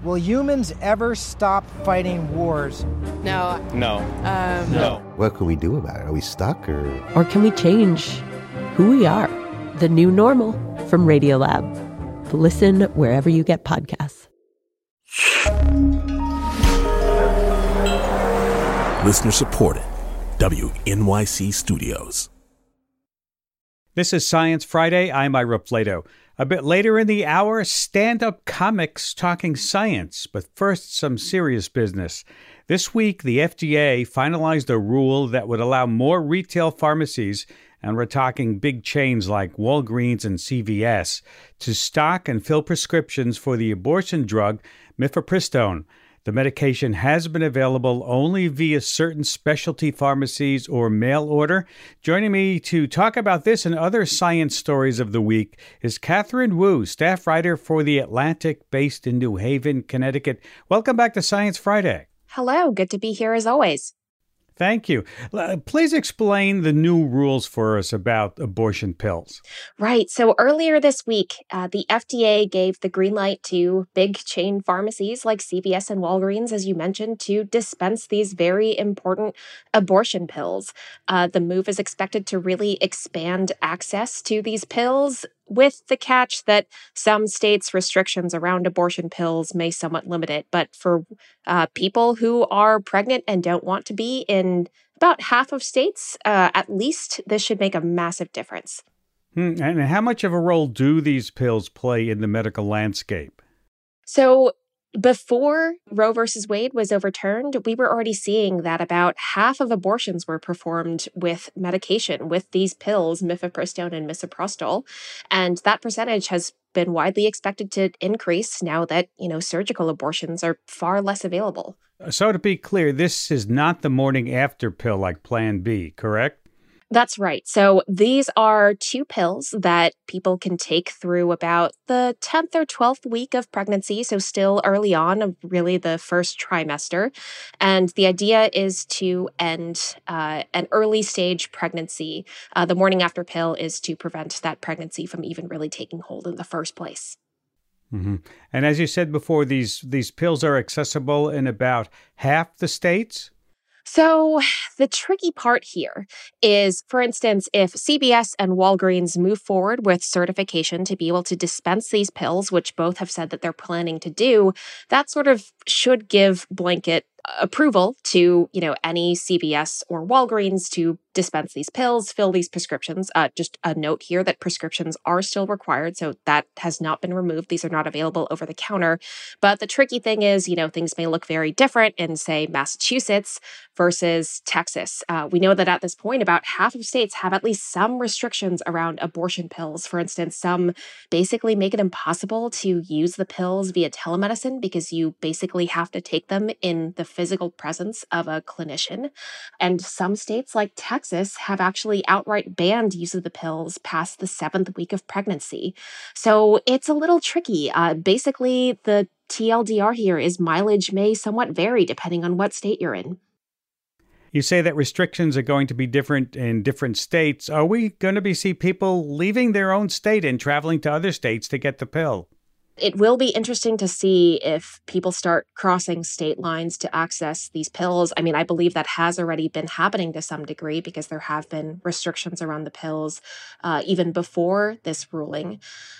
Will humans ever stop fighting wars? No. No. No. What can we do about it? Are we stuck or? Or can we change who we are? The New Normal from Radiolab. Listen wherever you get podcasts. Listener supported. WNYC Studios. This is Science Friday. I'm Ira Flato. A bit later in the hour, stand-up comics talking science. But first, some serious business. This week, the FDA finalized a rule that would allow more retail pharmacies, and we're talking big chains like Walgreens and CVS, to stock and fill prescriptions for the abortion drug mifepristone. The medication has been available only via certain specialty pharmacies or mail order. Joining me to talk about this and other science stories of the week is Catherine Wu, staff writer for The Atlantic, based in New Haven, Connecticut. Welcome back to Science Friday. Hello, good to be here as always. Thank you. Please explain the new rules for us about abortion pills. Right. So earlier this week, the FDA gave the green light to big chain pharmacies like CVS and Walgreens, as you mentioned, to dispense these very important abortion pills. The move is expected to really expand access to these pills, with the catch that some states' restrictions around abortion pills may somewhat limit it. But for people who are pregnant and don't want to be in about half of states, at least, this should make a massive difference. And how much of a role do these pills play in the medical landscape? So before Roe versus Wade was overturned, we were already seeing that about half of abortions were performed with medication, with these pills, mifepristone and misoprostol. And that percentage has been widely expected to increase now that, surgical abortions are far less available. So to be clear, this is not the morning after pill like Plan B, correct? That's right. So these are two pills that people can take through about the 10th or 12th week of pregnancy, so still early on, of really the first trimester. And the idea is to end an early stage pregnancy. The morning after pill is to prevent that pregnancy from even really taking hold in the first place. Mm-hmm. And as you said before, these pills are accessible in about half the states? So the tricky part here is, for instance, if CVS and Walgreens move forward with certification to be able to dispense these pills, which both have said that they're planning to do, that sort of should give blanket approval to, any CVS or Walgreens to dispense these pills, fill these prescriptions. Just a note here that prescriptions are still required, so that has not been removed. These are not available over the counter. But the tricky thing is, things may look very different in, say, Massachusetts versus Texas. We know that at this point, about half of states have at least some restrictions around abortion pills. For instance, some basically make it impossible to use the pills via telemedicine because you basically have to take them in the physical presence of a clinician. And some states like Texas have actually outright banned use of the pills past the 7th week of pregnancy. So it's a little tricky. Basically, the TLDR here is mileage may somewhat vary depending on what state you're in. You say that restrictions are going to be different in different states. Are we going to see people leaving their own state and traveling to other states to get the pill? It will be interesting to see if people start crossing state lines to access these pills. I mean, I believe that has already been happening to some degree because there have been restrictions around the pills even before this ruling.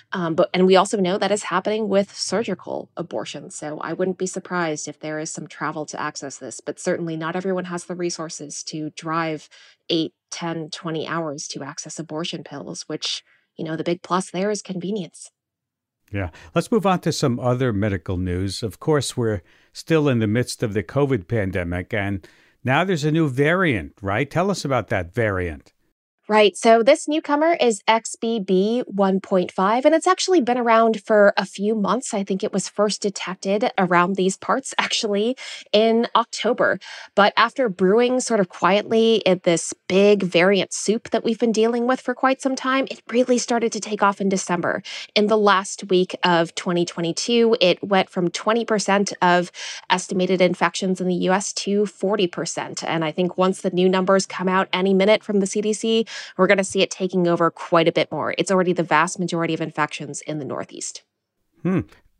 And we also know that is happening with surgical abortions. So I wouldn't be surprised if there is some travel to access this. But certainly not everyone has the resources to drive 8, 10, 20 hours to access abortion pills, which, the big plus there is convenience. Yeah. Let's move on to some other medical news. Of course, we're still in the midst of the COVID pandemic, and now there's a new variant, right? Tell us about that variant. Right. So this newcomer is XBB 1.5, and it's actually been around for a few months. I think it was first detected around these parts, actually, in October. But after brewing sort of quietly in this big variant soup that we've been dealing with for quite some time, it really started to take off in December. In the last week of 2022, it went from 20% of estimated infections in the U.S. to 40%. And I think once the new numbers come out any minute from the CDC, we're going to see it taking over quite a bit more. It's already the vast majority of infections in the Northeast.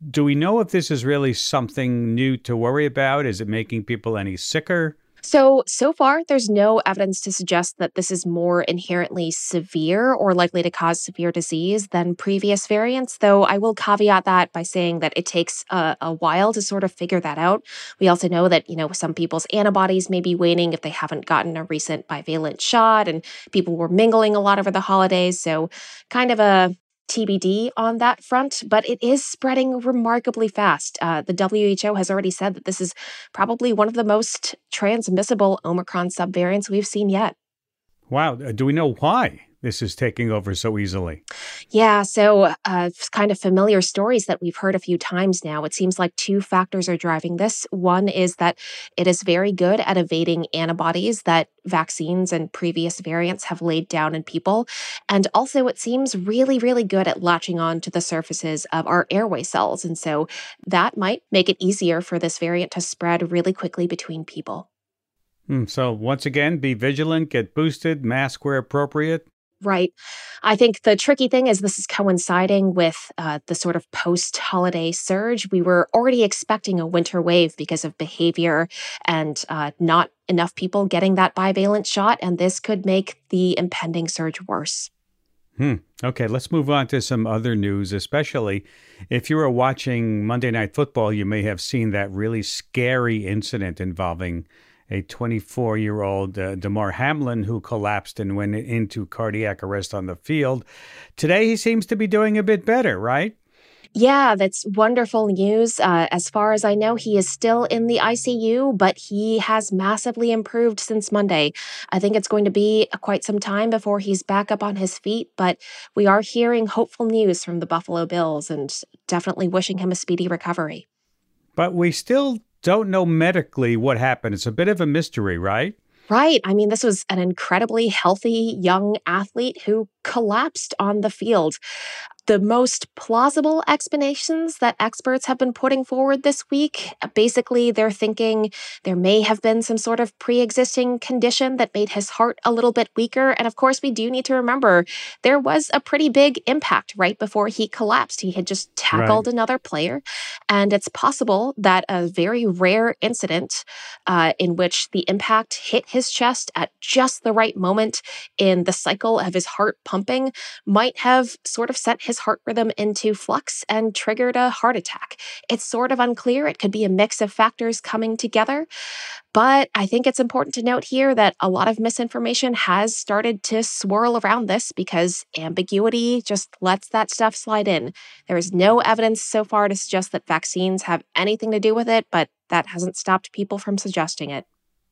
Do we know if this is really something new to worry about? Is it making people any sicker? So far, there's no evidence to suggest that this is more inherently severe or likely to cause severe disease than previous variants, though I will caveat that by saying that it takes a while to sort of figure that out. We also know that, some people's antibodies may be waning if they haven't gotten a recent bivalent shot, and people were mingling a lot over the holidays, so kind of a TBD on that front, but it is spreading remarkably fast. The WHO has already said that this is probably one of the most transmissible Omicron subvariants we've seen yet. Wow. Do we know why this is taking over so easily? Yeah, so kind of familiar stories that we've heard a few times now. It seems like two factors are driving this. One is that it is very good at evading antibodies that vaccines and previous variants have laid down in people. And also, it seems really, really good at latching on to the surfaces of our airway cells. And so that might make it easier for this variant to spread really quickly between people. So once again, be vigilant, get boosted, mask where appropriate. Right. I think the tricky thing is this is coinciding with the sort of post-holiday surge. We were already expecting a winter wave because of behavior and not enough people getting that bivalent shot, and this could make the impending surge worse. Okay, let's move on to some other news, especially if you were watching Monday Night Football, you may have seen that really scary incident involving a 24-year-old Damar Hamlin who collapsed and went into cardiac arrest on the field. Today, he seems to be doing a bit better, right? Yeah, that's wonderful news. As far as I know, he is still in the ICU, but he has massively improved since Monday. I think it's going to be quite some time before he's back up on his feet, but we are hearing hopeful news from the Buffalo Bills and definitely wishing him a speedy recovery. But we still don't know medically what happened. It's a bit of a mystery, right? Right. I mean, this was an incredibly healthy young athlete who collapsed on the field. The most plausible explanations that experts have been putting forward this week, basically they're thinking there may have been some sort of pre-existing condition that made his heart a little bit weaker. And of course, we do need to remember there was a pretty big impact right before he collapsed. He had just tackled another player. And it's possible that a very rare incident in which the impact hit his chest at just the right moment in the cycle of his heart pumping might have sort of sent his heart rhythm into flux and triggered a heart attack. It's sort of unclear. It could be a mix of factors coming together. But I think it's important to note here that a lot of misinformation has started to swirl around this because ambiguity just lets that stuff slide in. There is no evidence so far to suggest that vaccines have anything to do with it, but that hasn't stopped people from suggesting it.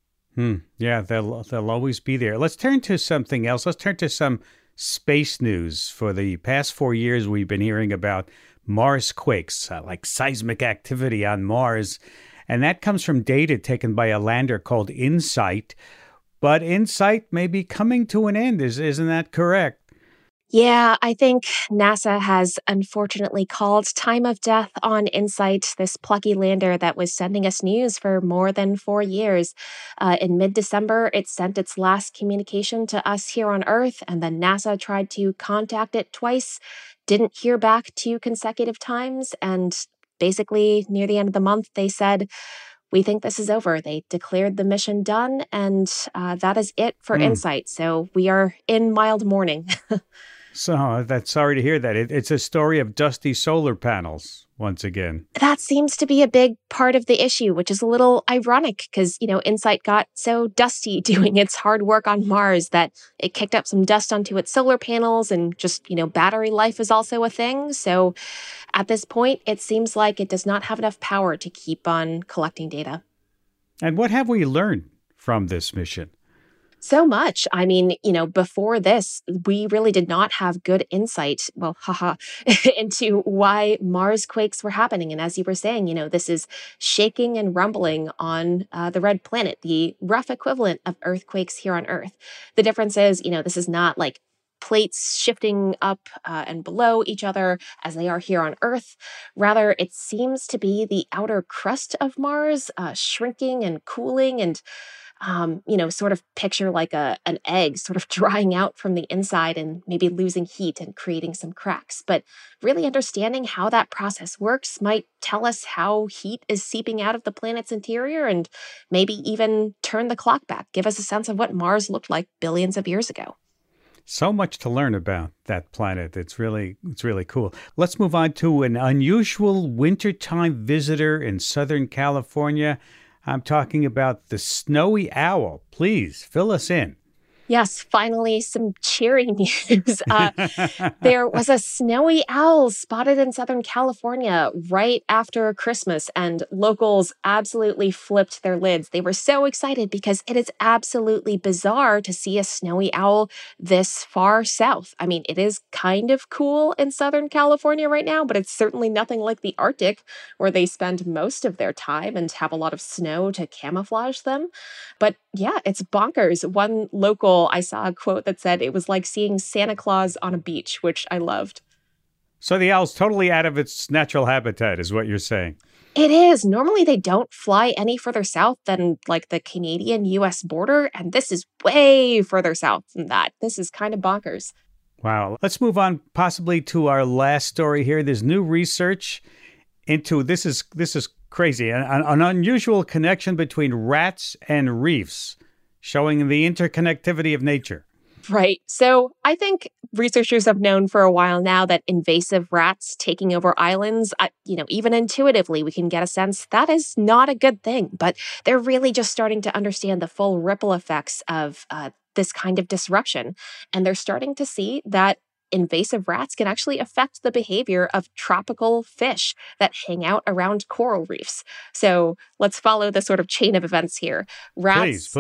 Yeah, they'll always be there. Let's turn to something else. Let's turn to some space news. For the past 4 years, we've been hearing about Mars quakes, like seismic activity on Mars. And that comes from data taken by a lander called InSight. But InSight may be coming to an end. Isn't that correct? Yeah, I think NASA has unfortunately called time of death on InSight, this plucky lander that was sending us news for more than 4 years. In mid-December, it sent its last communication to us here on Earth, and then NASA tried to contact it twice, didn't hear back 2 consecutive times, and basically near the end of the month, they said, we think this is over. They declared the mission done, and that is it for InSight. So we are in mild mourning. So that's sorry to hear that. It's a story of dusty solar panels once again. That seems to be a big part of the issue, which is a little ironic because, InSight got so dusty doing its hard work on Mars that it kicked up some dust onto its solar panels and just, battery life is also a thing. So at this point, it seems like it does not have enough power to keep on collecting data. And what have we learned from this mission? So much. I mean, before this, we really did not have good insight, into why Mars quakes were happening. And as you were saying, this is shaking and rumbling on the red planet, the rough equivalent of earthquakes here on Earth. The difference is, this is not like plates shifting up and below each other as they are here on Earth. Rather, it seems to be the outer crust of Mars shrinking and cooling, and Sort of picture like an egg sort of drying out from the inside and maybe losing heat and creating some cracks. But really understanding how that process works might tell us how heat is seeping out of the planet's interior and maybe even turn the clock back, give us a sense of what Mars looked like billions of years ago. So much to learn about that planet. It's really cool. Let's move on to an unusual wintertime visitor in Southern California. I'm talking about the snowy owl. Please fill us in. Yes, finally, some cheery news. There was a snowy owl spotted in Southern California right after Christmas, and locals absolutely flipped their lids. They were so excited because it is absolutely bizarre to see a snowy owl this far south. I mean, it is kind of cool in Southern California right now, but it's certainly nothing like the Arctic, where they spend most of their time and have a lot of snow to camouflage them. But yeah, it's bonkers. One local, I saw a quote that said it was like seeing Santa Claus on a beach, which I loved. So the owl's totally out of its natural habitat, is what you're saying. It is. Normally they don't fly any further south than like the Canadian-US border, and this is way further south than that. This is kind of bonkers. Wow. Let's move on possibly to our last story here. There's new research into, this is crazy, an unusual connection between rats and reefs, showing the interconnectivity of nature. Right. So I think researchers have known for a while now that invasive rats taking over islands, even intuitively, we can get a sense that is not a good thing. But they're really just starting to understand the full ripple effects of this kind of disruption. And they're starting to see that invasive rats can actually affect the behavior of tropical fish that hang out around coral reefs. So let's follow the sort of chain of events here. Please.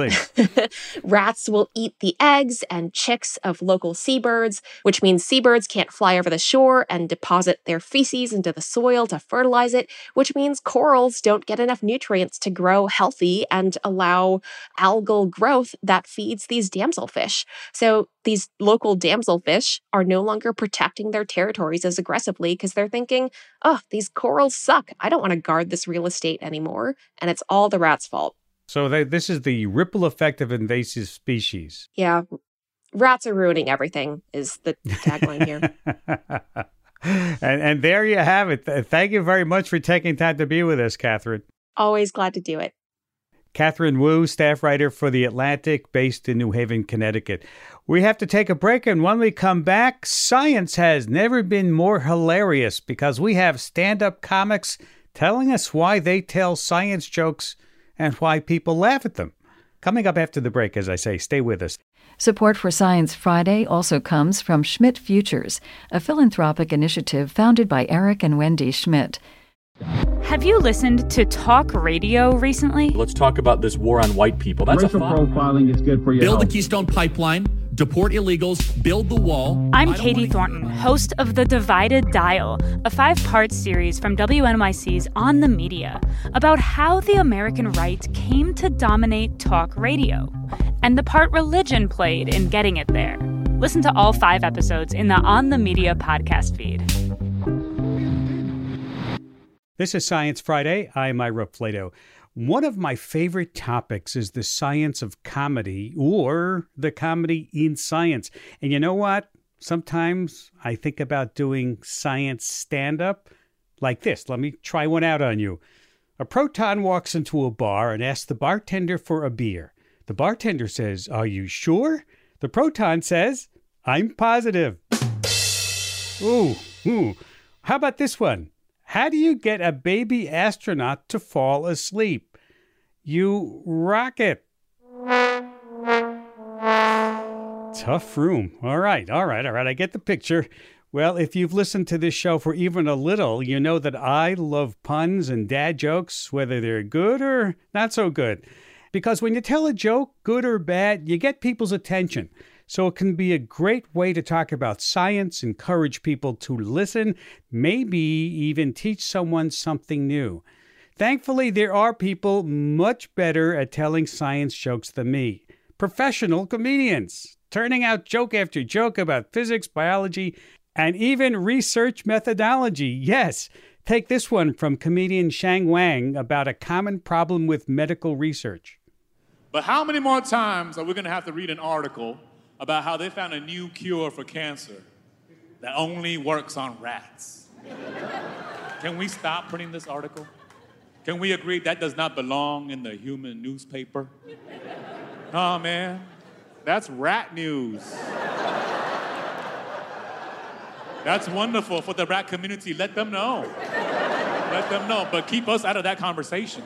Rats will eat the eggs and chicks of local seabirds, which means seabirds can't fly over the shore and deposit their feces into the soil to fertilize it, which means corals don't get enough nutrients to grow healthy and allow algal growth that feeds these damselfish. So these local damselfish are no longer protecting their territories as aggressively because they're thinking, oh, these corals suck. I don't want to guard this real estate anymore. And it's all the rats' fault. So this is the ripple effect of invasive species. Yeah. Rats are ruining everything is the tagline here. And there you have it. Thank you very much for taking time to be with us, Catherine. Always glad to do it. Catherine Wu, staff writer for The Atlantic, based in New Haven, Connecticut. We have to take a break, and when we come back, science has never been more hilarious because we have stand-up comics telling us why they tell science jokes and why people laugh at them. Coming up after the break, as I say, stay with us. Support for Science Friday also comes from Schmidt Futures, a philanthropic initiative founded by Eric and Wendy Schmidt. Have you listened to talk radio recently? Let's talk about this war on white people. That's racial profiling is good for you. Build the Keystone Pipeline, deport illegals, build the wall. I'm Katie Thornton, host of The Divided Dial, a 5-part series from WNYC's On the Media about how the American right came to dominate talk radio and the part religion played in getting it there. Listen to all 5 episodes in the On the Media podcast feed. This is Science Friday. I'm Ira Flato. One of my favorite topics is the science of comedy, or the comedy in science. And you know what? Sometimes I think about doing science stand-up like this. Let me try one out on you. A proton walks into a bar and asks the bartender for a beer. The bartender says, "Are you sure?" The proton says, "I'm positive." Ooh. How about this one? How do you get a baby astronaut to fall asleep? You rock it. Tough room. All right. I get the picture. Well, if you've listened to this show for even a little, you know that I love puns and dad jokes, whether they're good or not so good. Because when you tell a joke, good or bad, you get people's attention. So it can be a great way to talk about science, encourage people to listen, maybe even teach someone something new. Thankfully, there are people much better at telling science jokes than me. Professional comedians, turning out joke after joke about physics, biology, and even research methodology. Yes, take this one from comedian Shang Wang about a common problem with medical research. But how many more times are we going to have to read an article about how they found a new cure for cancer that only works on rats? Can we stop printing this article? Can we agree that does not belong in the human newspaper? Oh, man, that's rat news. That's wonderful for the rat community. Let them know. Let them know, but keep us out of that conversation.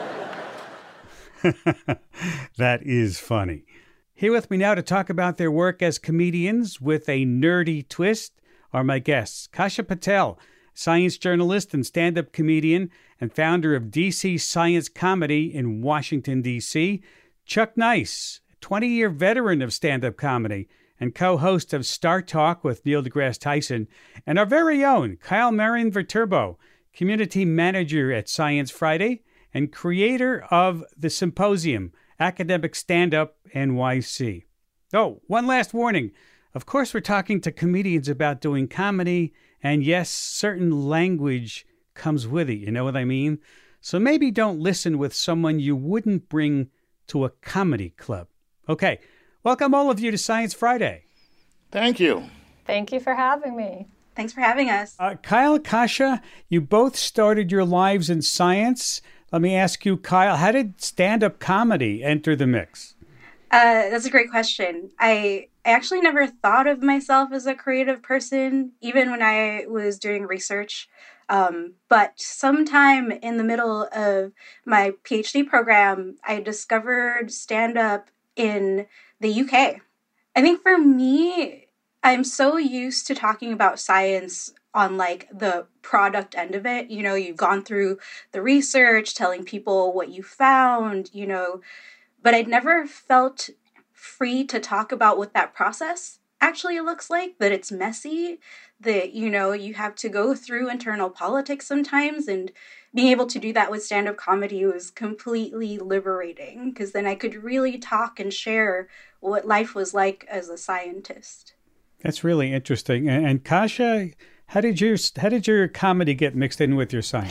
That is funny. Here with me now to talk about their work as comedians with a nerdy twist are my guests. Kasha Patel, science journalist and stand-up comedian and founder of DC Science Comedy in Washington, D.C. Chuck Nice, 20-year veteran of stand-up comedy and co-host of Star Talk with Neil deGrasse Tyson, and our very own Kyle Marian-Viterbo, community manager at Science Friday and creator of the Symposium, Academic Stand-Up NYC. Oh, one last warning. Of course, we're talking to comedians about doing comedy, and yes, certain language comes with it, you know what I mean? So maybe don't listen with someone you wouldn't bring to a comedy club. Okay, welcome all of you to Science Friday. Thank you. Thank you for having me. Thanks for having us. Kyle, Kasha, you both started your lives in science. Let me ask you, Kyle, how did stand-up comedy enter the mix? That's a great question. I actually never thought of myself as a creative person, even when I was doing research. But sometime in the middle of my PhD program, I discovered stand-up in the UK. I think for me, I'm so used to talking about science on like the product end of it. You know, you've gone through the research, telling people what you found, you know, but I'd never felt free to talk about what that process actually looks like, that it's messy, that, you know, you have to go through internal politics sometimes, and being able to do that with stand-up comedy was completely liberating, because then I could really talk and share what life was like as a scientist. That's really interesting. And Kasha, how did your comedy get mixed in with your science?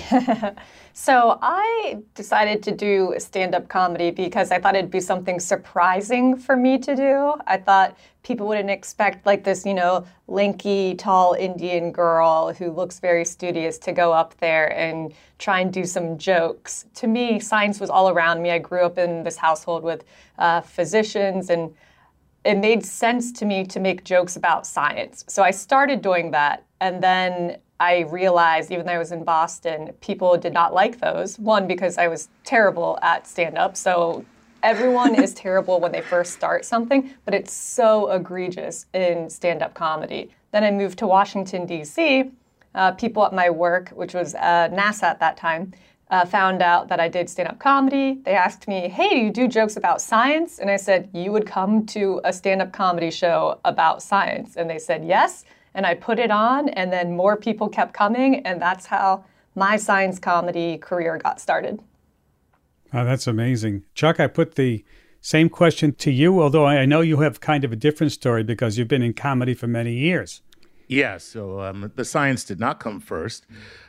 So I decided to do stand-up comedy because I thought it'd be something surprising for me to do. I thought people wouldn't expect like this, you know, lanky, tall Indian girl who looks very studious to go up there and try and do some jokes. To me, science was all around me. I grew up in this household with physicians, and it made sense to me to make jokes about science. So I started doing that, and then I realized, even though I was in Boston, people did not like those. One, because I was terrible at stand-up, so everyone is terrible when they first start something, but it's so egregious in stand-up comedy. Then I moved to Washington, D.C. People at my work, which was NASA at that time, found out that I did stand-up comedy. They asked me, hey, do you do jokes about science? And I said, you would come to a stand-up comedy show about science? And they said, yes. And I put it on, and then more people kept coming, and that's how my science comedy career got started. Oh, that's amazing. Chuck, I put the same question to you, although I know you have kind of a different story because you've been in comedy for many years. Yeah, so the science did not come first.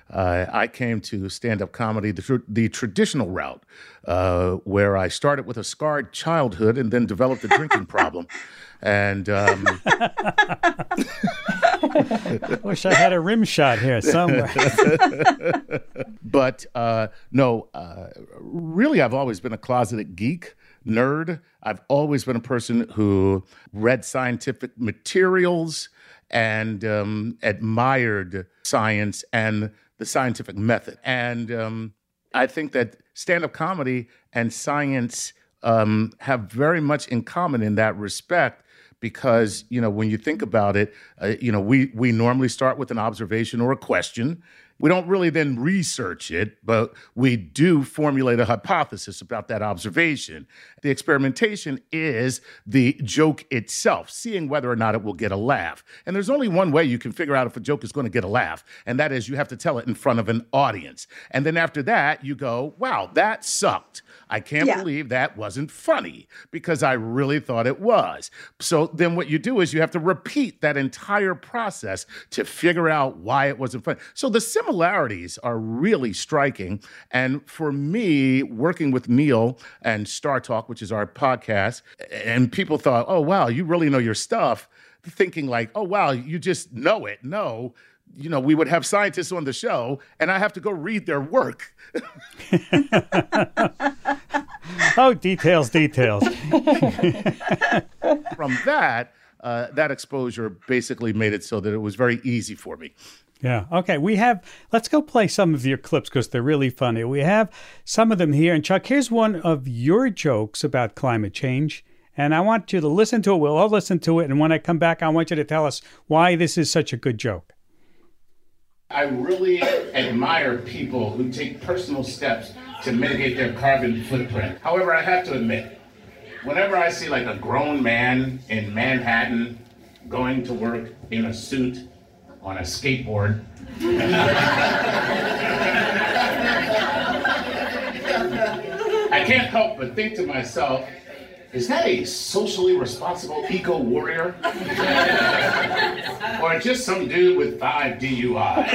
I came to stand-up comedy the traditional route, where I started with a scarred childhood and then developed a drinking problem. And wish I had a rim shot here somewhere. But really, I've always been a closeted geek, nerd. I've always been a person who read scientific materials and admired science and the scientific method. And I think that stand-up comedy and science have very much in common in that respect, because, you know, when you think about it, we normally start with an observation or a question. We don't really then research it, but we do formulate a hypothesis about that observation. The experimentation is the joke itself, seeing whether or not it will get a laugh. And there's only one way you can figure out if a joke is going to get a laugh, and that is you have to tell it in front of an audience. And then after that, you go, wow, that sucked. I can't believe that wasn't funny, because I really thought it was. So then what you do is you have to repeat that entire process to figure out why it wasn't funny. So the similar similarities are really striking. And for me, working with Neil and Star Talk, which is our podcast, and people thought, oh, wow, you really know your stuff, thinking like, oh, wow, you just know it. No, we would have scientists on the show, and I have to go read their work. Oh, details. From that exposure basically made it so that it was very easy for me. Yeah. Okay. Let's go play some of your clips because they're really funny. We have some of them here. And Chuck, here's one of your jokes about climate change. And I want you to listen to it. We'll all listen to it. And when I come back, I want you to tell us why this is such a good joke. I really admire people who take personal steps to mitigate their carbon footprint. However, I have to admit, whenever I see like a grown man in Manhattan going to work in a suit on a skateboard, I can't help but think to myself, is that a socially responsible eco-warrior? Or just some dude with 5 DUIs?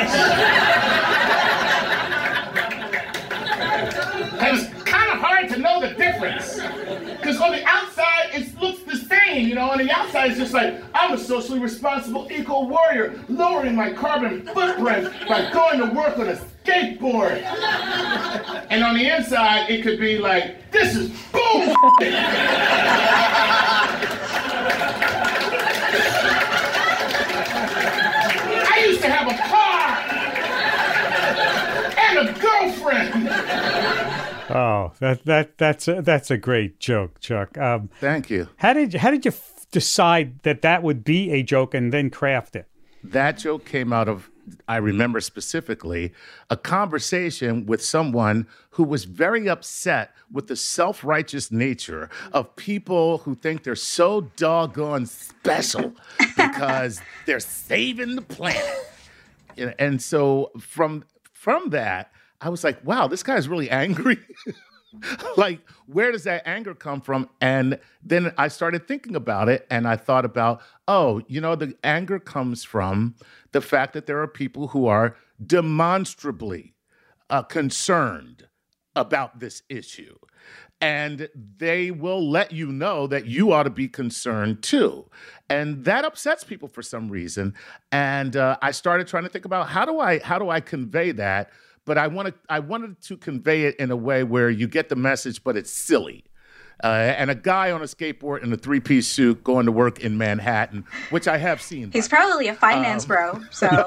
And it's kind of hard to know the difference. Because on the outside, it looks the same, On the outside, it's just like, I'm a socially responsible eco-warrior, lowering my carbon footprint by going to work on a skateboard. And on the inside, it could be like, this is bull. I used to have a car and a girlfriend. Oh, that's a great joke, Chuck. Thank you. How did you decide that would be a joke and then craft it? That joke came out of, I remember specifically, a conversation with someone who was very upset with the self-righteous nature of people who think they're so doggone special because they're saving the planet. And so from that, I was like, wow, this guy's really angry. Like, where does that anger come from? And then I started thinking about it, and I thought about, the anger comes from the fact that there are people who are demonstrably concerned about this issue. And they will let you know that you ought to be concerned too. And that upsets people for some reason. And I started trying to think about how do I convey that? But I wanted to convey it in a way where you get the message, but it's silly. And a guy on a skateboard in a 3-piece suit going to work in Manhattan, which I have seen. He's probably a finance bro, so,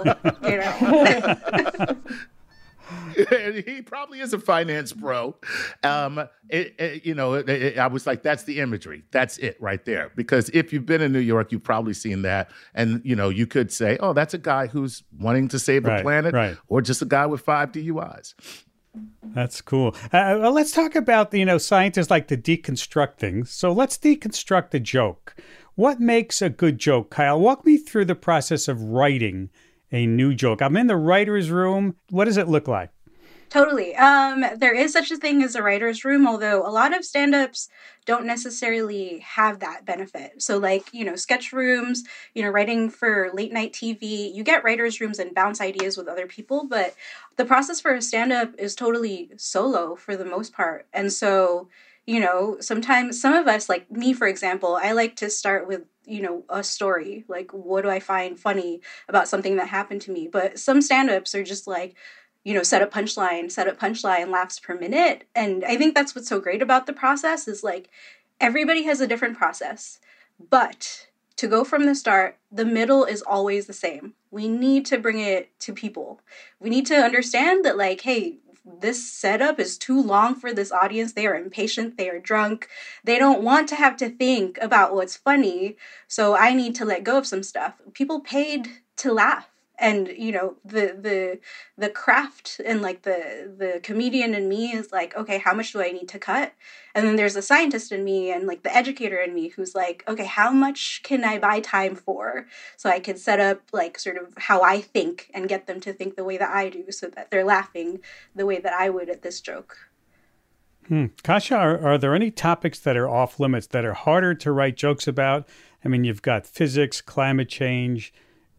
He probably is a finance bro. I was like, that's the imagery. That's it right there. Because if you've been in New York, you've probably seen that. And, you could say, oh, that's a guy who's wanting to save the planet, or just a guy with 5 DUIs. That's cool. Well, let's talk about, scientists like to deconstruct things. So let's deconstruct a joke. What makes a good joke, Kyle? Walk me through the process of writing a new joke. I'm in the writer's room. What does it look like? Totally. There is such a thing as a writer's room, although a lot of stand-ups don't necessarily have that benefit. So sketch rooms, writing for late night TV, you get writer's rooms and bounce ideas with other people, but the process for a stand-up is totally solo for the most part. And so, sometimes some of us, like me, for example, I like to start with a story. Like, what do I find funny about something that happened to me? But some stand-ups are just like, set up punchline, laughs per minute. And I think that's what's so great about the process is like, everybody has a different process. But to go from the start, the middle is always the same. We need to bring it to people. We need to understand that like, hey, this setup is too long for this audience. They are impatient. They are drunk. They don't want to have to think about what's funny. So I need to let go of some stuff. People paid to laugh. And, the craft and like the comedian in me is like, okay, how much do I need to cut? And then there's the scientist in me and like the educator in me who's like, okay, how much can I buy time for? So I can set up like sort of how I think and get them to think the way that I do so that they're laughing the way that I would at this joke. Kasia, are there any topics that are off limits that are harder to write jokes about? I mean, you've got physics, climate change,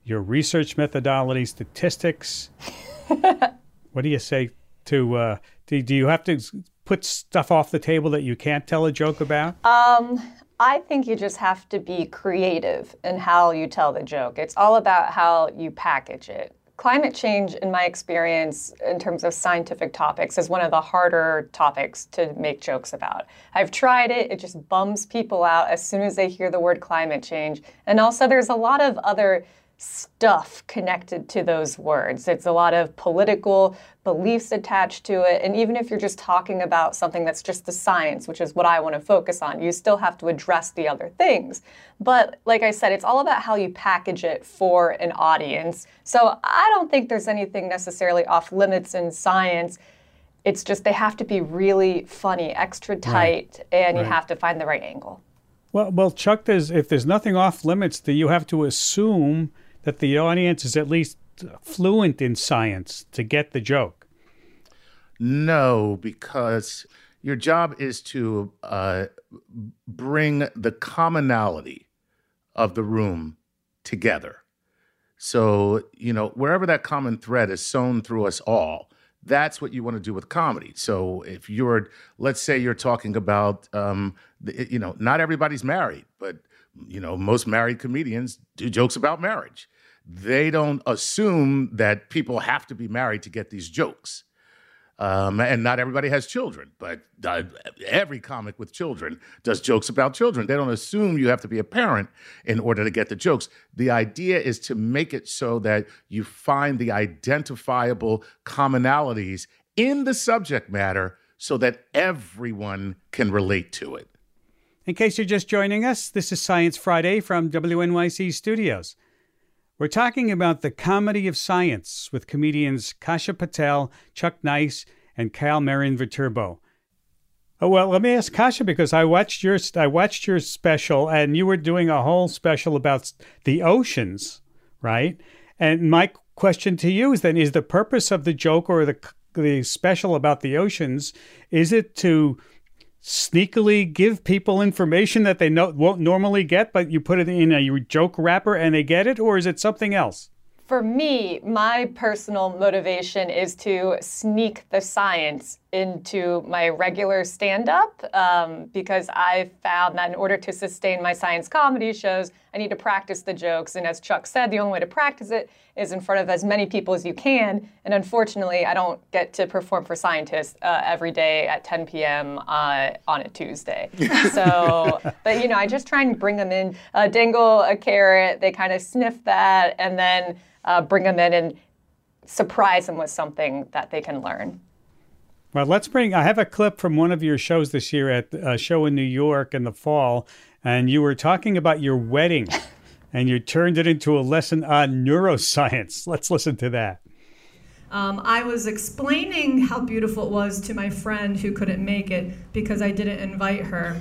your research methodology, statistics. What do you say to, do you have to put stuff off the table that you can't tell a joke about? I think you just have to be creative in how you tell the joke. It's all about how you package it. Climate change, in my experience, in terms of scientific topics, is one of the harder topics to make jokes about. I've tried it. It just bums people out as soon as they hear the word climate change. And also, there's a lot of other stuff connected to those words. It's a lot of political beliefs attached to it. And even if you're just talking about something that's just the science, which is what I want to focus on, you still have to address the other things. But like I said, it's all about how you package it for an audience. So I don't think there's anything necessarily off limits in science. It's just they have to be really funny, extra tight, and you have to find the right angle. Well, Chuck, if there's nothing off limits, do you have to assume that the audience is at least fluent in science to get the joke? No, because your job is to bring the commonality of the room together. So, wherever that common thread is sewn through us all, that's what you want to do with comedy. So if let's say you're talking about, not everybody's married, but, most married comedians do jokes about marriage. They don't assume that people have to be married to get these jokes. And not everybody has children, but every comic with children does jokes about children. They don't assume you have to be a parent in order to get the jokes. The idea is to make it so that you find the identifiable commonalities in the subject matter so that everyone can relate to it. In case you're just joining us, this is Science Friday from WNYC Studios. We're talking about the comedy of science with comedians Kasha Patel, Chuck Nice, and Kyle Marian-Viterbo. Oh, well, let me ask Kasha, because I watched your special, and you were doing a whole special about the oceans, right? And my question to you is then, is the purpose of the joke or the special about the oceans, is it to sneakily give people information that they won't normally get, but you put it in a joke wrapper and they get it? Or is it something else? For me, my personal motivation is to sneak the science into my regular stand-up because I found that in order to sustain my science comedy shows, I need to practice the jokes. And as Chuck said, the only way to practice it is in front of as many people as you can. And unfortunately, I don't get to perform for scientists every day at 10 p.m. On a Tuesday. So, but I just try and bring them in, dangle a carrot, they kind of sniff that, and then bring them in and surprise them with something that they can learn. Well, I have a clip from one of your shows this year at a show in New York in the fall, and you were talking about your wedding, and you turned it into a lesson on neuroscience. Let's listen to that. I was explaining how beautiful it was to my friend who couldn't make it because I didn't invite her.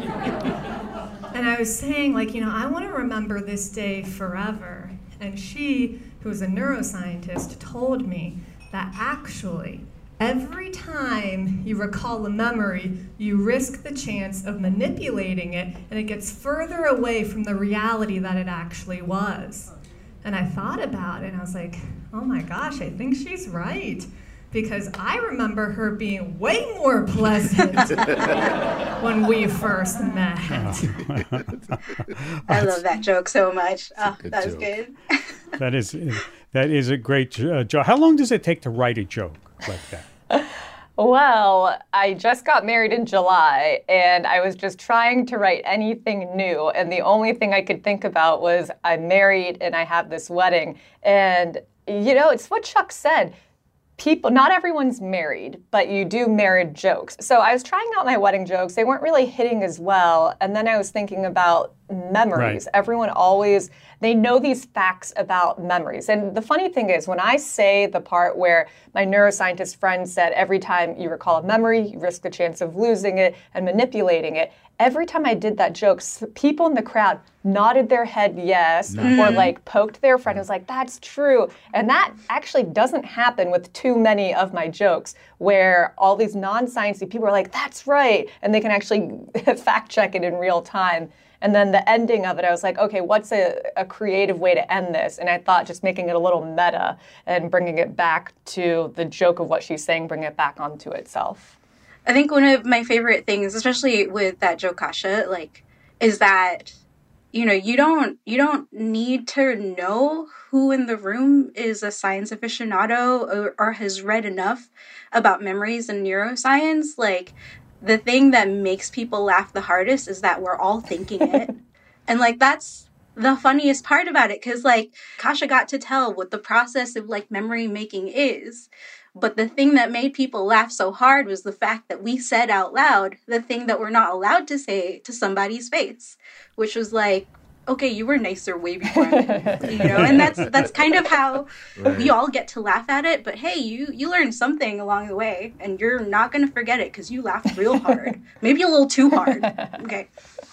And I was saying, I want to remember this day forever. And she, who was a neuroscientist, told me that actually every time you recall a memory, you risk the chance of manipulating it, and it gets further away from the reality that it actually was. And I thought about it, and I was like, oh my gosh, I think she's right. Because I remember her being way more pleasant when we first met. I love that joke so much. Oh, that was good. That is a great joke. How long does it take to write a joke like that? Well, I just got married in July, and I was just trying to write anything new. And the only thing I could think about was I'm married and I have this wedding. And, it's what Chuck said. Not everyone's married, but you do marriage jokes. So I was trying out my wedding jokes. They weren't really hitting as well. And then I was thinking about memories. Right. Everyone they know these facts about memories. And the funny thing is, when I say the part where my neuroscientist friend said, every time you recall a memory, you risk the chance of losing it and manipulating it. Every time I did that joke, people in the crowd nodded their head yes, or poked their friend and was like, that's true. And that actually doesn't happen with too many of my jokes, where all these non-sciencey people are like, that's right. And they can actually fact check it in real time. And then the ending of it, I was like, okay, what's a creative way to end this? And I thought just making it a little meta and bringing it back to the joke of what she's saying, bring it back onto itself. I think one of my favorite things, especially with that joke, Kasha, is that, you don't need to know who in the room is a science aficionado or has read enough about memories and neuroscience. The thing that makes people laugh the hardest is that we're all thinking it. And that's the funniest part about it, because Kasha got to tell what the process of memory making is. But the thing that made people laugh so hard was the fact that we said out loud the thing that we're not allowed to say to somebody's face, which was okay, you were nicer way before, and that's kind of how we all get to laugh at it. But hey, you learned something along the way, and you're not going to forget it because you laughed real hard, maybe a little too hard. Okay.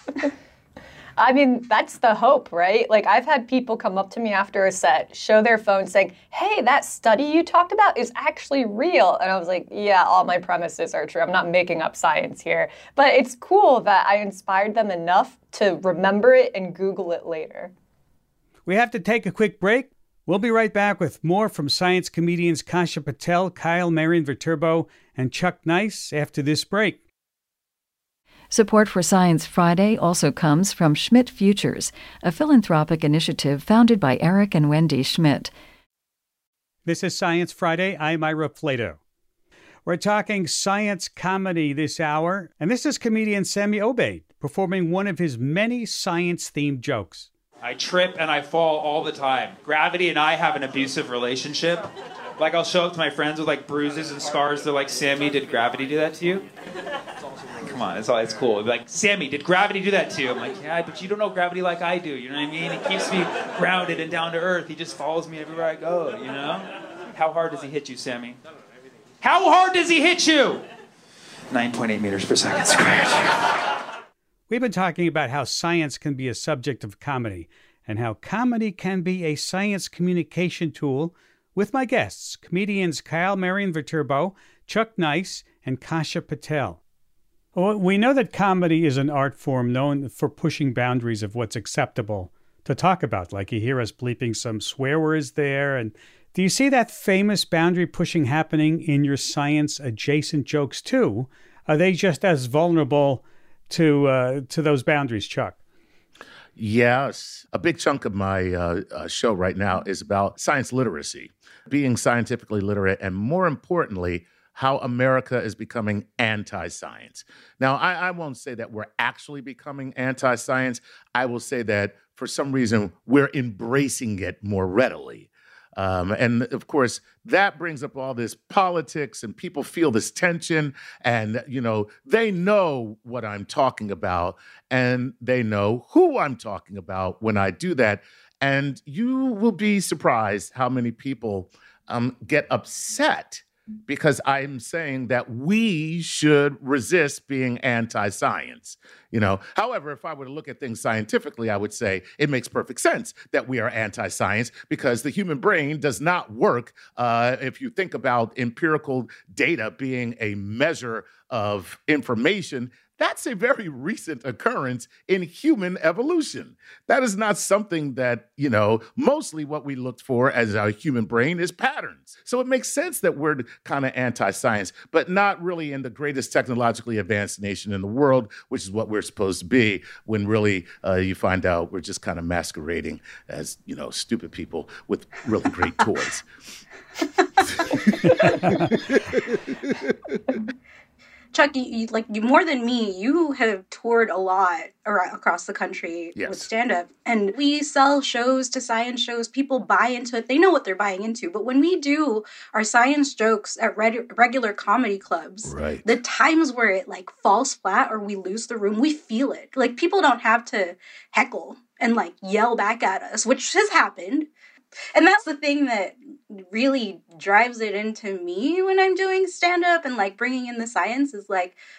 I mean, that's the hope, right? I've had people come up to me after a set, show their phone saying, hey, that study you talked about is actually real. And I was like, yeah, all my premises are true. I'm not making up science here. But it's cool that I inspired them enough to remember it and Google it later. We have to take a quick break. We'll be right back with more from science comedians Kasha Patel, Kyle Marian-Viterbo, and Chuck Nice after this break. Support for Science Friday also comes from Schmidt Futures, a philanthropic initiative founded by Eric and Wendy Schmidt. This is Science Friday. I'm Ira Flato. We're talking science comedy this hour, and this is comedian Sami Obeid performing one of his many science-themed jokes. I trip and I fall all the time. Gravity and I have an abusive relationship. I'll show up to my friends with bruises and scars. They're like, Sammy, did gravity do that to you? Come on, it's cool. Sammy, did gravity do that to you? I'm like, yeah, but you don't know gravity like I do. You know what I mean? He keeps me grounded and down to earth. He just follows me everywhere I go, How hard does he hit you, Sammy? How hard does he hit you? 9.8 meters per second squared. We've been talking about how science can be a subject of comedy and how comedy can be a science communication tool with my guests, comedians Kyle Marian-Viterbo, Chuck Nice, and Kasha Patel. Well, we know that comedy is an art form known for pushing boundaries of what's acceptable to talk about. You hear us bleeping some swear words there. And do you see that famous boundary pushing happening in your science adjacent jokes too? Are they just as vulnerable to those boundaries, Chuck? Yes. A big chunk of my show right now is about science literacy, being scientifically literate, and more importantly, how America is becoming anti-science. Now, I won't say that we're actually becoming anti-science. I will say that for some reason, we're embracing it more readily. And of course, that brings up all this politics, and people feel this tension, and, they know what I'm talking about, and they know who I'm talking about when I do that. And you will be surprised how many people get upset because I'm saying that we should resist being anti-science. However, if I were to look at things scientifically, I would say it makes perfect sense that we are anti-science because the human brain does not work. If you think about empirical data being a measure of information, that's a very recent occurrence in human evolution. That is not something that, mostly what we looked for as our human brain is patterns. So it makes sense that we're kind of anti-science, but not really in the greatest technologically advanced nation in the world, which is what we're supposed to be, when really you find out we're just kind of masquerading as, stupid people with really great toys. Chuck, you more than me, you have toured a lot across the country with stand-up. And we sell shows to science shows. People buy into it. They know what they're buying into. But when we do our science jokes at regular comedy clubs, the times where it falls flat or we lose the room, we feel it. People don't have to heckle and yell back at us, which has happened. And that's the thing that really drives it into me when I'm doing stand-up and bringing in the science is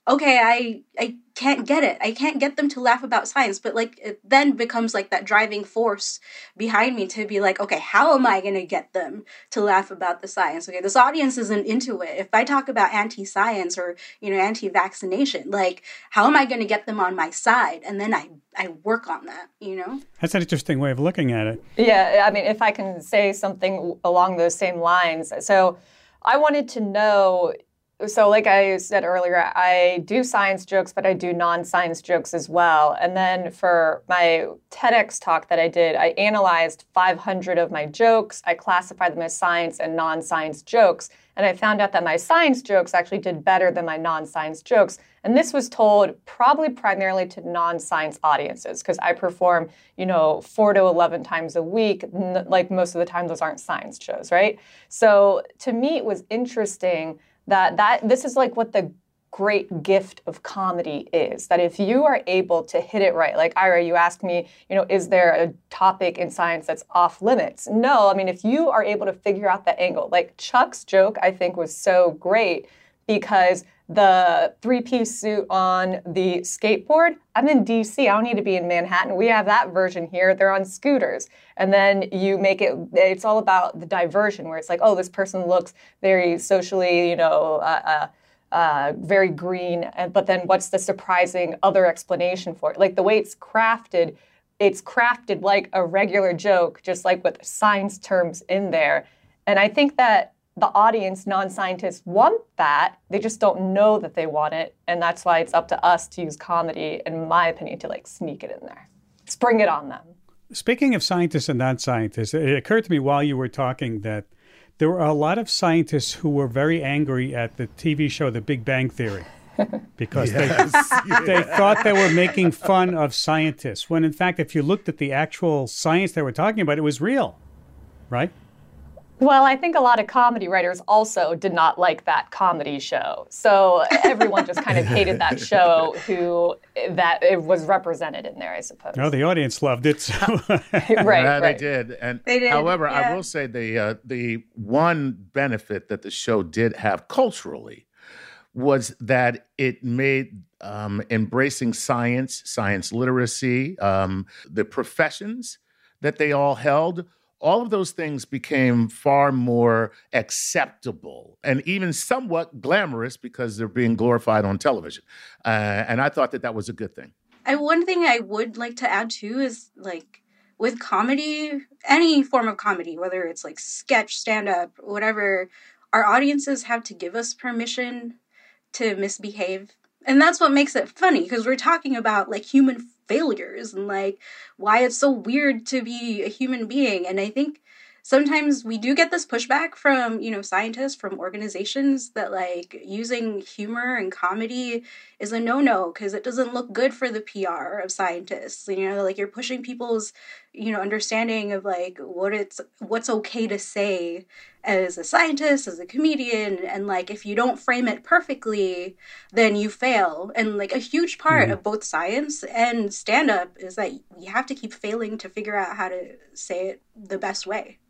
okay, I can't get it. I can't get them to laugh about science. But like, it then becomes like that driving force behind me to be like, okay, how am I going to get them to laugh about the science? Okay, this audience isn't into it. If I talk about anti-science or, anti-vaccination, like, how am I going to get them on my side? And then I work on that, That's an interesting way of looking at it. Yeah, I mean, if I can say something along those same lines. So I wanted to know, so like I said earlier, I do science jokes, but I do non-science jokes as well. And then for my TEDx talk that I did, I analyzed 500 of my jokes. I classified them as science and non-science jokes. And I found out that my science jokes actually did better than my non-science jokes. And this was told probably primarily to non-science audiences, because I perform, 4 to 11 times a week. Like most of the time, those aren't science shows, right? So to me, it was interesting that this is like what the great gift of comedy is, that if you are able to hit it right, like Ira, you asked me, is there a topic in science that's off limits? No, I mean, if you are able to figure out the angle, like Chuck's joke, I think was so great because the 3-piece suit on the skateboard, I'm in DC, I don't need to be in Manhattan. We have that version here, they're on scooters. And then you make it's all about the diversion where it's like, oh, this person looks very socially, very green, but then what's the surprising other explanation for it? Like the way it's crafted like a regular joke, just like with science terms in there. And I think that the audience, non-scientists, want that. They just don't know that they want it. And that's why it's up to us to use comedy, in my opinion, to like sneak it in there. Spring it on them. Speaking of scientists and non-scientists, it occurred to me while you were talking that there were a lot of scientists who were very angry at the TV show The Big Bang Theory because they thought they were making fun of scientists, when in fact, if you looked at the actual science they were talking about, it was real, right? Well, I think a lot of comedy writers also did not like that comedy show. So everyone just kind of hated that show that it was represented in there, I suppose. No, the audience loved it. So. Right. They did. And they did. However, I will say the one benefit that the show did have culturally was that it made embracing science literacy, the professions that they all held, all of those things became far more acceptable and even somewhat glamorous because they're being glorified on television. And I thought that was a good thing. One thing I would like to add too is like with comedy, any form of comedy, whether it's like sketch, stand-up, whatever, our audiences have to give us permission to misbehave. And that's what makes it funny, because we're talking about like human failures and like why it's so weird to be a human being. And I think sometimes we do get this pushback from, scientists, from organizations that like using humor and comedy is a no-no because it doesn't look good for the PR of scientists. Like you're pushing people's, understanding of like what's okay to say as a scientist, as a comedian, and like if you don't frame it perfectly, then you fail. And like a huge part of both science and stand-up is that you have to keep failing to figure out how to say it the best way.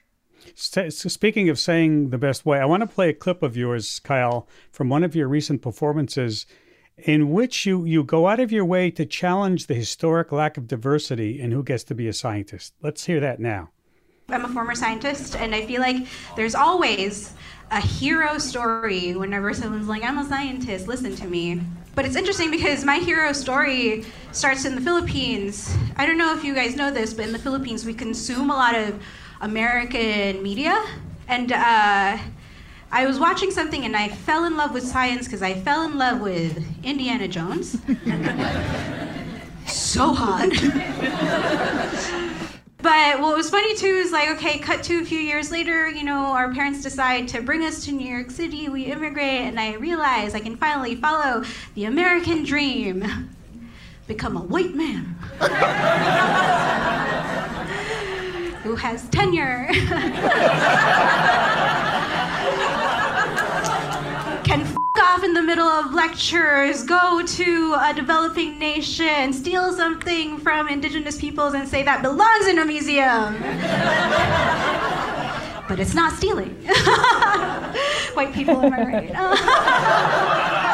So speaking of saying the best way, I want to play a clip of yours, Kyle, from one of your recent performances in which you go out of your way to challenge the historic lack of diversity in who gets to be a scientist. Let's hear that now. I'm a former scientist, and I feel like there's always a hero story whenever someone's like, I'm a scientist, listen to me. But it's interesting because my hero story starts in the Philippines. I don't know if you guys know this, but in the Philippines, we consume a lot of American media. And I was watching something and I fell in love with science because I fell in love with Indiana Jones. So hot. But what was funny too is like, okay, cut to a few years later, our parents decide to bring us to New York City, we immigrate, and I realize I can finally follow the American dream. Become a white man. Who has tenure. Can f*** off in the middle of lectures, go to a developing nation, steal something from indigenous peoples and say that belongs in a museum. But it's not stealing. White people, am I right?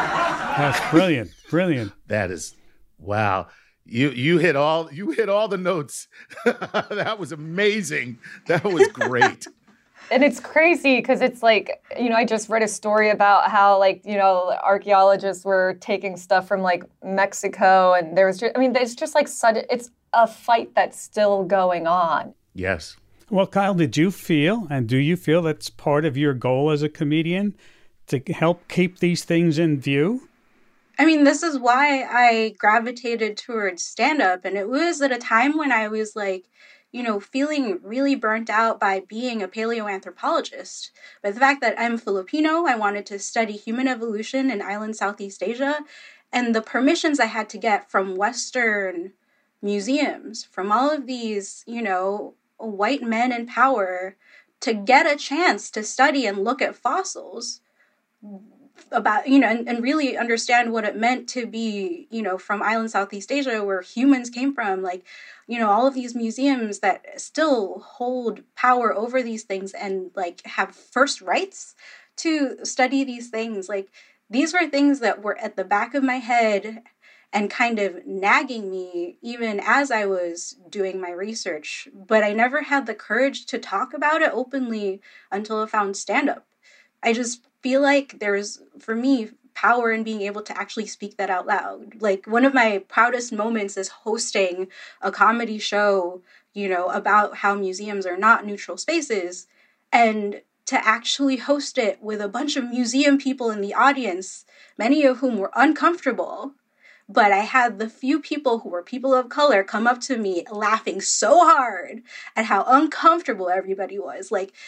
That's brilliant. Brilliant. That is, wow. You hit all the notes. That was amazing. That was great. And it's crazy because it's like, I just read a story about how archaeologists were taking stuff from like Mexico, and there's just like it's a fight that's still going on. Yes. Well, Kyle, did you feel, and do you feel that's part of your goal as a comedian to help keep these things in view? I mean, this is why I gravitated towards stand-up, and it was at a time when I was feeling really burnt out by being a paleoanthropologist. But the fact that I'm Filipino, I wanted to study human evolution in island Southeast Asia, and the permissions I had to get from Western museums, from all of these, white men in power, to get a chance to study and look at fossils about, and really understand what it meant to be, from island Southeast Asia where humans came from, all of these museums that still hold power over these things and have first rights to study these things. These were things that were at the back of my head and kind of nagging me even as I was doing my research. But I never had the courage to talk about it openly until I found stand-up. I just feel like there's, for me, power in being able to actually speak that out loud. One of my proudest moments is hosting a comedy show, about how museums are not neutral spaces, and to actually host it with a bunch of museum people in the audience, many of whom were uncomfortable. But I had the few people who were people of color come up to me laughing so hard at how uncomfortable everybody was.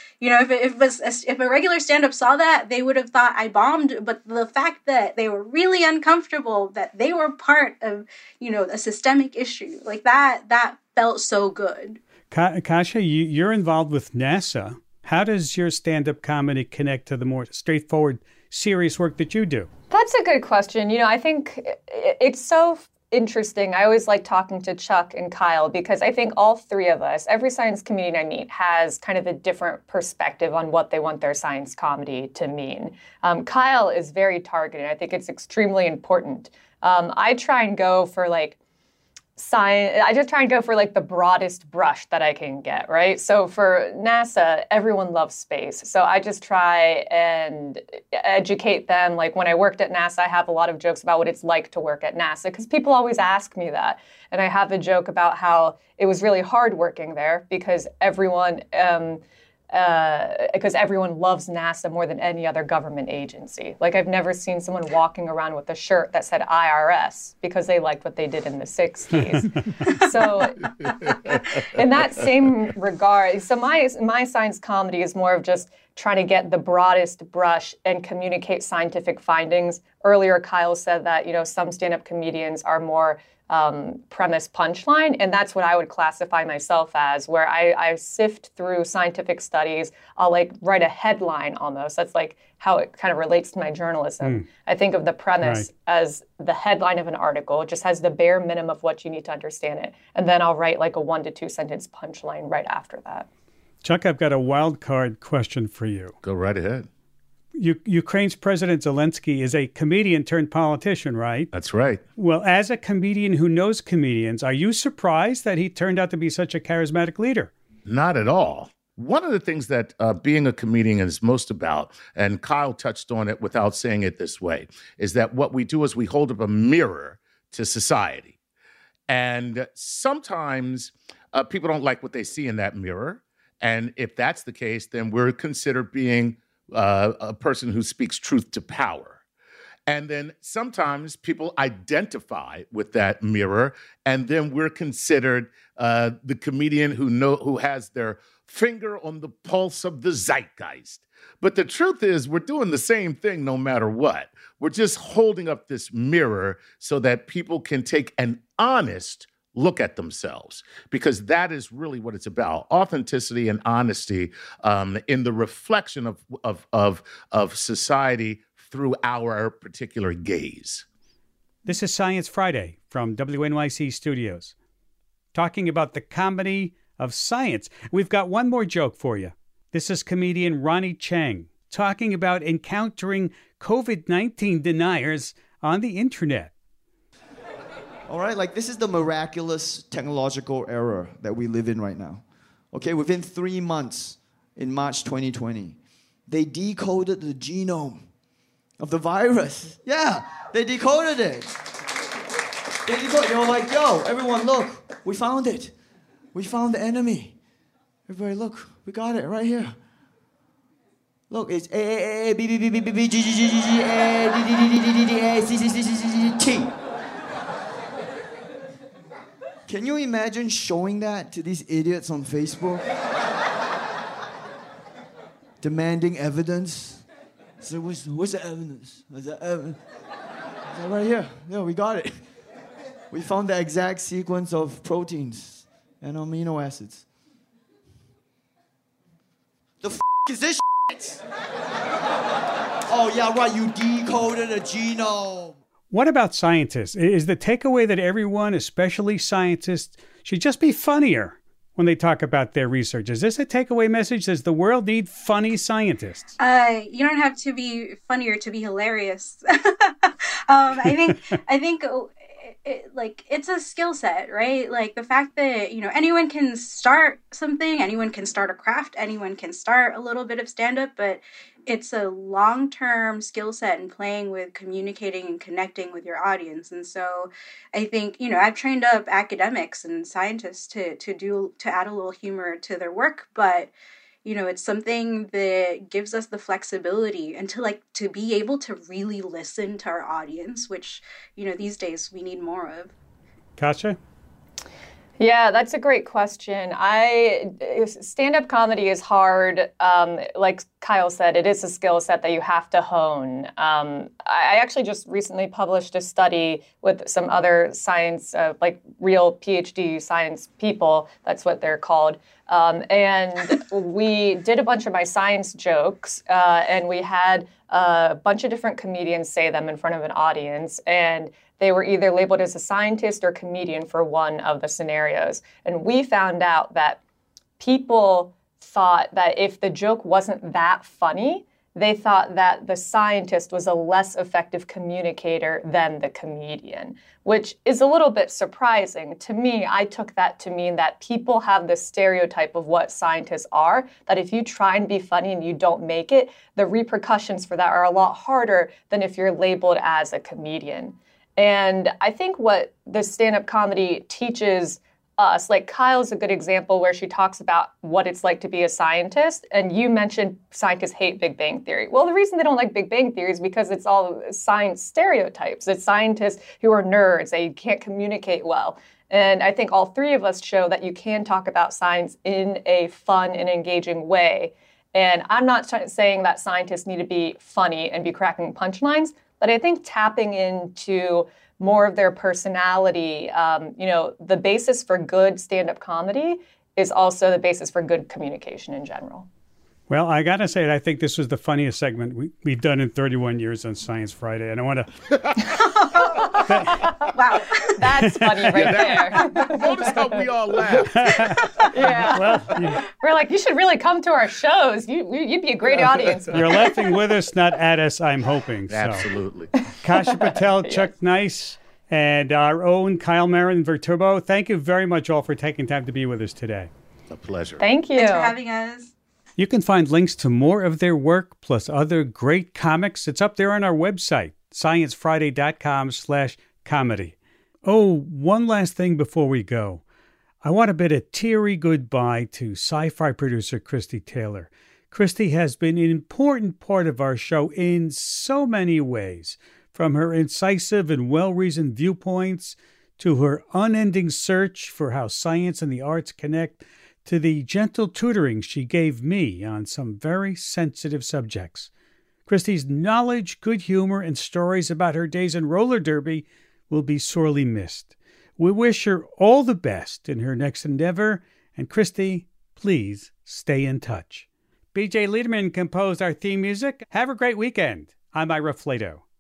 If a regular stand-up saw that, they would have thought I bombed. But the fact that they were really uncomfortable, that they were part of, a systemic issue, that felt so good. Kasia, you're involved with NASA. How does your stand-up comedy connect to the more straightforward, serious work that you do? That's a good question. I think it's so interesting. I always like talking to Chuck and Kyle because I think all three of us, every science comedian I meet has kind of a different perspective on what they want their science comedy to mean. Kyle is very targeted. I think it's extremely important. I try and go for science. I just try and go for the broadest brush that I can get, right? So for NASA, everyone loves space. So I just try and educate them. When I worked at NASA, I have a lot of jokes about what it's like to work at NASA because people always ask me that. And I have a joke about how it was really hard working there because everyone loves NASA more than any other government agency. I've never seen someone walking around with a shirt that said IRS because they liked what they did in the 60s. So in that same regard, so my science comedy is more of just trying to get the broadest brush and communicate scientific findings. Earlier, Kyle said that, some stand-up comedians are more premise punchline, and that's what I would classify myself as, where I sift through scientific studies. I'll write a headline almost. That's how it kind of relates to my journalism. I think of the premise as the headline of an article. It just has the bare minimum of what you need to understand it, and then I'll write a 1 to 2 sentence punchline right after that. Chuck, I've got a wild card question for you. Go right ahead. Ukraine's President Zelensky is a comedian turned politician, right? That's right. Well, as a comedian who knows comedians, are you surprised that he turned out to be such a charismatic leader? Not at all. One of the things that being a comedian is most about, and Kyle touched on it without saying it this way, is that what we do is we hold up a mirror to society. And sometimes people don't like what they see in that mirror. And if that's the case, then we're considered being a person who speaks truth to power. And then sometimes people identify with that mirror, and then we're considered the comedian who has their finger on the pulse of the zeitgeist. But the truth is, we're doing the same thing no matter what. We're just holding up this mirror so that people can take an honest look at themselves, because that is really what it's about. Authenticity and honesty in the reflection of society through our particular gaze. This is Science Friday from WNYC Studios, talking about the comedy of science. We've got one more joke for you. This is comedian Ronnie Chang talking about encountering COVID-19 deniers on the internet. All right, like this is the miraculous technological era that we live in right now. Okay, within 3 months, in March 2020, they decoded the genome of the virus. Yeah, they decoded it. They were like, yo, everyone look, we found it. We found the enemy. Everybody look, we got it right here. Look, it's A, B, B, B, B, B, B, G, G, G, G, G, A, D, D, D, D, D, D, A, C, C, C, C, C, T. Can you imagine showing that to these idiots on Facebook? Demanding evidence. So what's the evidence? What's the evidence? So right here. Yeah, we got it. We found the exact sequence of proteins and amino acids. The f*** is this shit? Oh, yeah, right, you decoded a genome. What about scientists? Is the takeaway that everyone, especially scientists, should just be funnier when they talk about their research? Is this a takeaway message? Does the world need funny scientists? You don't have to be funnier to be hilarious. I think it's a skill set, right? Like the fact that, anyone can start something, anyone can start a craft, anyone can start a little bit of stand-up, but it's a long-term skill set in playing with communicating and connecting with your audience. And so I think, I've trained up academics and scientists to add a little humor to their work, but it's something that gives us the flexibility and to be able to really listen to our audience, which, these days we need more of. Katja? Yeah, that's a great question. Stand-up comedy is hard. Like Kyle said, it is a skill set that you have to hone. I actually just recently published a study with some other science, like real PhD science people. That's what they're called. And we did a bunch of my science jokes, and we had a bunch of different comedians say them in front of an audience. And they were either labeled as a scientist or comedian for one of the scenarios. And we found out that people thought that if the joke wasn't that funny, they thought that the scientist was a less effective communicator than the comedian, which is a little bit surprising. To me, I took that to mean that people have this stereotype of what scientists are, that if you try and be funny and you don't make it, the repercussions for that are a lot harder than if you're labeled as a comedian. And I think what the stand-up comedy teaches us, like Kyle's a good example where she talks about what it's like to be a scientist, and you mentioned scientists hate Big Bang Theory. Well, the reason they don't like Big Bang Theory is because it's all science stereotypes. It's scientists who are nerds, they can't communicate well. And I think all three of us show that you can talk about science in a fun and engaging way. And I'm not saying that scientists need to be funny and be cracking punchlines, but I think tapping into more of their personality, the basis for good stand-up comedy is also the basis for good communication in general. Well, I got to say, I think this was the funniest segment we've done in 31 years on Science Friday. And I want to... Wow, that's funny there. Notice how we all laughed. Yeah. Well, we're like, you should really come to our shows. You'd be a great audience. You're laughing with us, not at us, I'm hoping. So. Absolutely. Kasha Patel, Chuck Nice, and our own Kyle Marin Verturbo, thank you very much all for taking time to be with us today. A pleasure. Thank you. Thanks for having us. You can find links to more of their work, plus other great comics. It's up there on our website, sciencefriday.com/comedy. Oh, one last thing before we go. I want to bid a teary goodbye to sci-fi producer Christy Taylor. Christy has been an important part of our show in so many ways, from her incisive and well-reasoned viewpoints to her unending search for how science and the arts connect, to the gentle tutoring she gave me on some very sensitive subjects. Christy's knowledge, good humor, and stories about her days in roller derby will be sorely missed. We wish her all the best in her next endeavor, and Christy, please stay in touch. BJ Liederman composed our theme music. Have a great weekend. I'm Ira Flato.